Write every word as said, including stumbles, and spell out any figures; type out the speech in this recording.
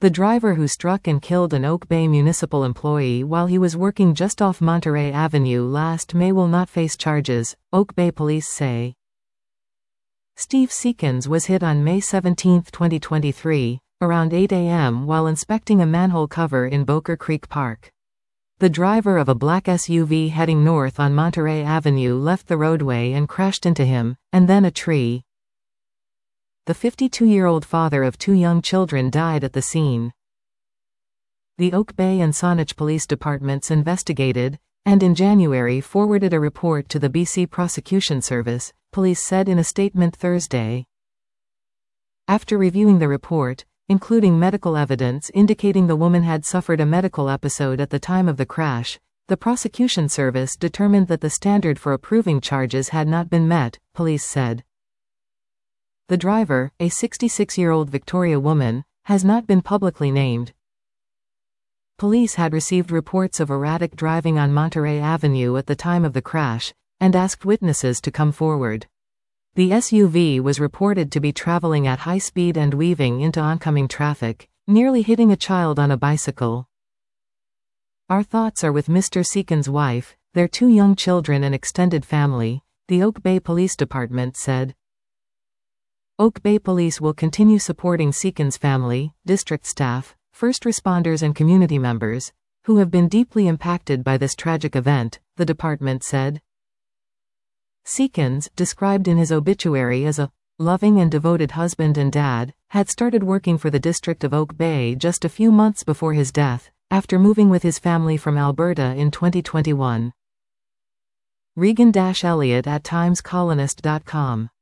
The driver who struck and killed an Oak Bay municipal employee while he was working just off Monterey Avenue last May will not face charges, Oak Bay police say. Steve Seekins was hit on May seventeenth, twenty twenty-three, around eight a m while inspecting a manhole cover in Boker Creek Park. The driver of a black S U V heading north on Monterey Avenue left the roadway and crashed into him, and then a tree. The fifty-two-year-old father of two young children died at the scene. The Oak Bay and Saanich police departments investigated, and in January forwarded a report to the B C Prosecution Service, police said in a statement Thursday. After reviewing the report, including medical evidence indicating the woman had suffered a medical episode at the time of the crash, the prosecution service determined that the standard for approving charges had not been met, police said. The driver, a sixty-six-year-old Victoria woman, has not been publicly named. Police had received reports of erratic driving on Monterey Avenue at the time of the crash, and asked witnesses to come forward. The S U V was reported to be traveling at high speed and weaving into oncoming traffic, nearly hitting a child on a bicycle. Our thoughts are with Mister Seekins' wife, their two young children and extended family, the Oak Bay Police Department said. Oak Bay Police will continue supporting Seekins' family, district staff, first responders and community members, who have been deeply impacted by this tragic event, the department said. Seekins, described in his obituary as a loving and devoted husband and dad, had started working for the District of Oak Bay just a few months before his death, after moving with his family from Alberta in twenty twenty-one. Regan Elliott at times colonist dot com